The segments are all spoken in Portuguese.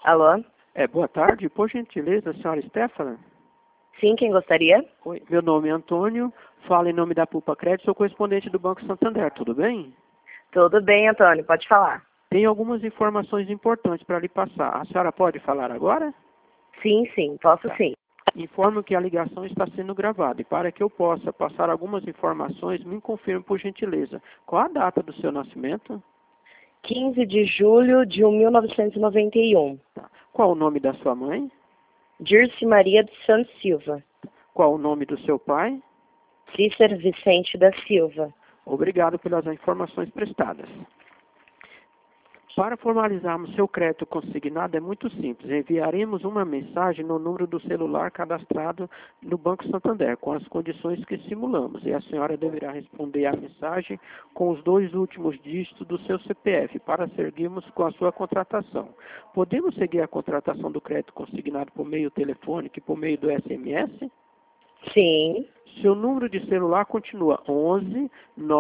Alô? Boa tarde, por gentileza, senhora Stefana? Sim, quem gostaria? Oi, meu nome é Antônio, falo em nome da Pulpa Crédito, sou correspondente do Banco Santander, tudo bem? Tudo bem, Antônio, pode falar. Tenho algumas informações importantes para lhe passar. A senhora pode falar agora? Sim, posso Tá. sim. Informo que a ligação está sendo gravada e para que eu possa passar algumas informações, me confirme por gentileza. Qual a data do seu nascimento? 15 de julho de 1991. Tá. Qual o nome da sua mãe? Dirce Maria dos Santos Silva. Qual o nome do seu pai? Cícero Vicente da Silva. Obrigado pelas informações prestadas. Para formalizarmos seu crédito consignado é muito simples. Enviaremos uma mensagem no número do celular cadastrado no Banco Santander, com as condições que simulamos. E a senhora deverá responder à mensagem com os 2 últimos dígitos do seu CPF, para seguirmos com a sua contratação. Podemos seguir a contratação do crédito consignado por meio telefônico e por meio do SMS? Sim, Seu número de celular continua 11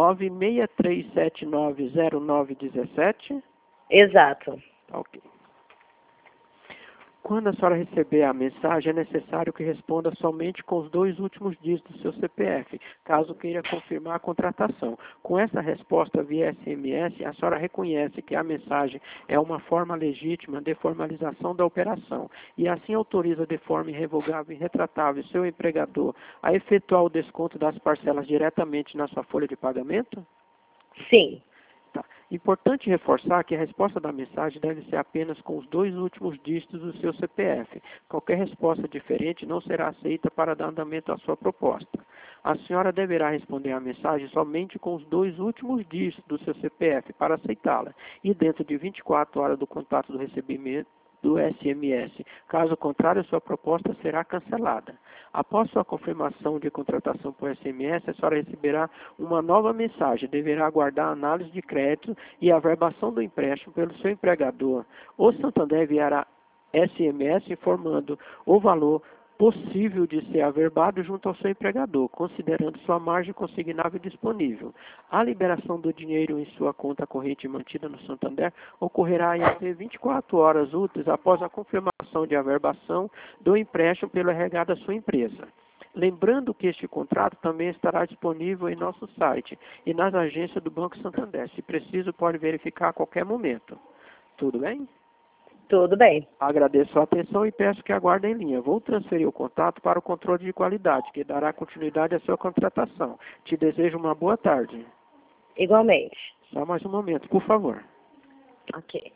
963790917. exato. Ok. Quando a senhora receber a mensagem, é necessário que responda somente com os 2 últimos dígitos do seu CPF, caso queira confirmar a contratação. Com essa resposta via SMS, a senhora reconhece que a mensagem é uma forma legítima de formalização da operação e assim autoriza de forma irrevogável e retratável seu empregador a efetuar o desconto das parcelas diretamente na sua folha de pagamento? Sim, Tá. Importante reforçar que a resposta da mensagem deve ser apenas com os 2 últimos dígitos do seu CPF. Qualquer resposta diferente não será aceita para dar andamento à sua proposta. A senhora deverá responder à mensagem somente com os 2 últimos dígitos do seu CPF para aceitá-la e dentro de 24 horas do contato do recebimento do SMS. Caso contrário, sua proposta será cancelada. Após sua confirmação de contratação por SMS, a senhora receberá uma nova mensagem. Deverá aguardar a análise de crédito e a averbação do empréstimo pelo seu empregador. O Santander enviará SMS informando o valor possível de ser averbado junto ao seu empregador, considerando sua margem consignável disponível. A liberação do dinheiro em sua conta corrente mantida no Santander ocorrerá em até 24 horas úteis após a confirmação de averbação do empréstimo pelo RH da sua empresa. Lembrando que este contrato também estará disponível em nosso site e nas agências do Banco Santander. Se preciso, pode verificar a qualquer momento. Tudo bem? tudo bem. Agradeço a atenção e peço que aguarde em linha. Vou transferir o contato para o controle de qualidade, que dará continuidade à sua contratação. Te desejo uma boa tarde. Igualmente. Só mais um momento, por favor. Ok.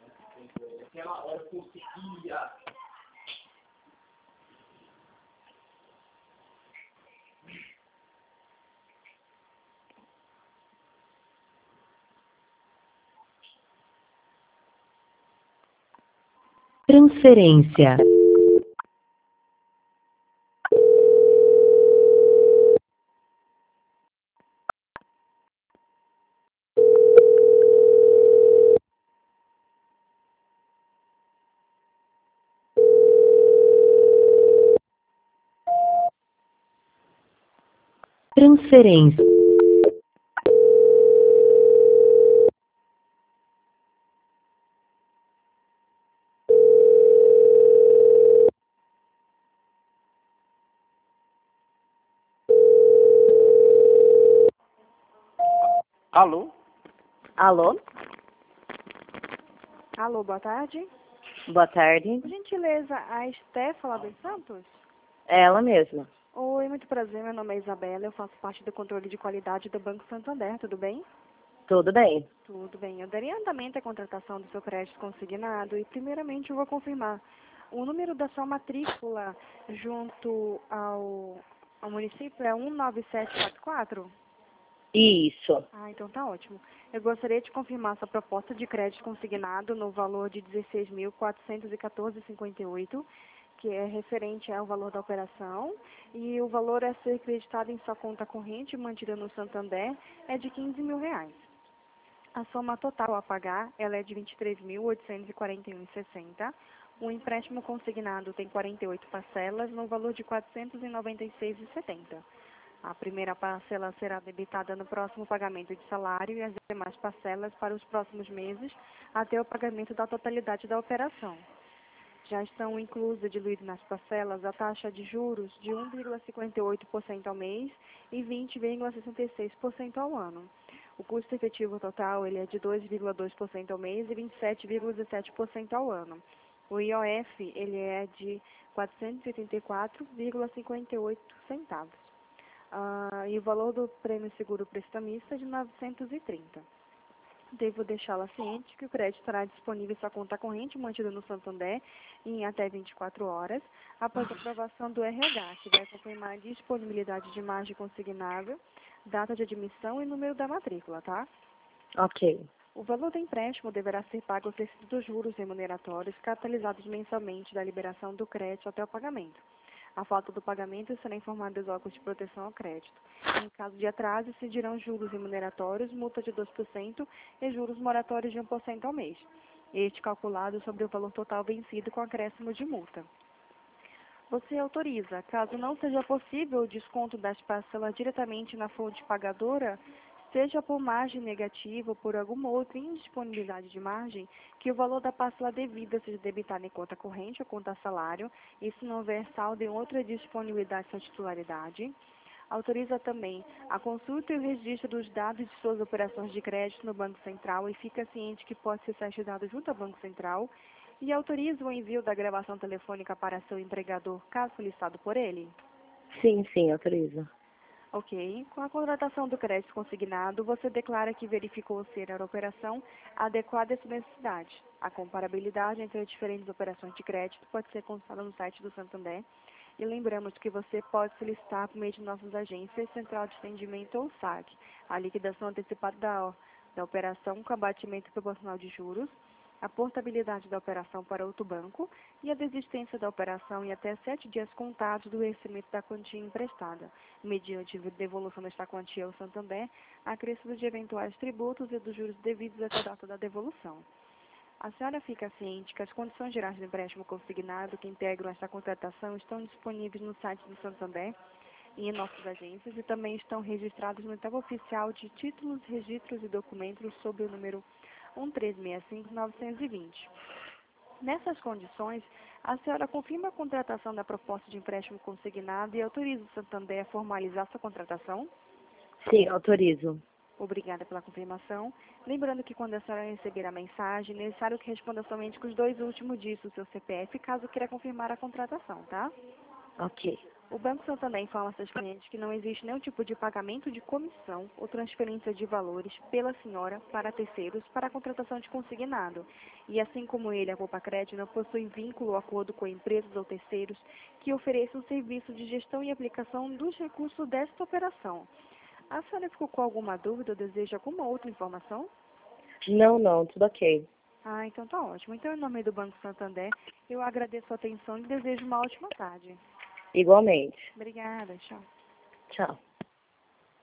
Transferência. Transferência. Alô? Alô? Alô, boa tarde. Boa tarde. Por gentileza, a Stefana dos Santos? É ela mesma. Oi, muito prazer, meu nome é Isabela, eu faço parte do controle de qualidade do Banco Santander, tudo bem? Tudo bem. Tudo bem. Eu daria andamento à contratação do seu crédito consignado e, primeiramente, eu vou confirmar. O número da sua matrícula junto ao município é 19744? Isso. Ah, então tá ótimo. Eu gostaria de confirmar sua proposta de crédito consignado no valor de 16.414,58, que é referente ao valor da operação, e o valor a ser creditado em sua conta corrente mantida no Santander é de R$ 15.000. A soma total a pagar ela é de R$ 23.841,60. O empréstimo consignado tem 48 parcelas no valor de R$ 496,70. A primeira parcela será debitada no próximo pagamento de salário e as demais parcelas para os próximos meses, até o pagamento da totalidade da operação. Já estão inclusas e diluídas nas parcelas a taxa de juros de 1,58% ao mês e 20,66% ao ano. O custo efetivo total ele é de 2,2% ao mês e 27,17% ao ano. O IOF ele é de 484,58 centavos. E o valor do prêmio seguro prestamista é de 930. Devo deixá-la ciente que o crédito estará disponível em sua conta corrente mantida no Santander em até 24 horas, após a aprovação do RH, que vai confirmar a disponibilidade de margem consignável, data de admissão e número da matrícula, tá? Ok. O valor do empréstimo deverá ser pago aos dos juros remuneratórios capitalizados mensalmente da liberação do crédito até o pagamento. A falta do pagamento será informada aos órgãos de proteção ao crédito. Em caso de atraso, incidirão juros remuneratórios, multa de 2% e juros moratórios de 1% ao mês. Este calculado sobre o valor total vencido com acréscimo de multa. Você autoriza, caso não seja possível o desconto das parcelas diretamente na fonte pagadora, seja por margem negativa ou por alguma outra indisponibilidade de margem, que o valor da parcela devida seja debitado em conta corrente ou conta salário, e se não houver saldo em outra disponibilidade da titularidade. Autoriza também a consulta e o registro dos dados de suas operações de crédito no Banco Central e fica ciente que pode ser certificado junto ao Banco Central. E autoriza o envio da gravação telefônica para seu empregador, caso solicitado por ele. Sim, autorizo. Ok. Com a contratação do crédito consignado, você declara que verificou ser a operação adequada à sua necessidade. A comparabilidade entre as diferentes operações de crédito pode ser consultada no site do Santander. E lembramos que você pode solicitar por meio de nossas agências, Central de Atendimento ou SAC, a liquidação antecipada da operação com abatimento proporcional de juros, a portabilidade da operação para outro banco e a desistência da operação em até 7 dias contados do recebimento da quantia emprestada, mediante devolução desta quantia ao Santander, acréscimo de eventuais tributos e dos juros devidos até a data da devolução. A senhora fica ciente que as condições gerais do empréstimo consignado que integram esta contratação estão disponíveis no site do Santander e em nossas agências e também estão registrados no tab oficial de títulos, registros e documentos sob o número 1365920. Nessas condições, a senhora confirma a contratação da proposta de empréstimo consignado e autoriza o Santander a formalizar sua contratação? Sim, autorizo. Obrigada pela confirmação. Lembrando que quando a senhora receber a mensagem, é necessário que responda somente com os 2 últimos dígitos do seu CPF, caso queira confirmar a contratação, tá? Ok. O Banco Santander informa aos seus clientes que não existe nenhum tipo de pagamento de comissão ou transferência de valores pela senhora para terceiros para a contratação de consignado. E assim como ele, a Poupa Crédito, não possui vínculo ou acordo com empresas ou terceiros que ofereçam serviço de gestão e aplicação dos recursos desta operação. A senhora ficou com alguma dúvida ou deseja alguma outra informação? Não, tudo ok. Então tá ótimo. Então, em nome do Banco Santander, eu agradeço a atenção e desejo uma ótima tarde. Igualmente. Obrigada, tchau. Tchau.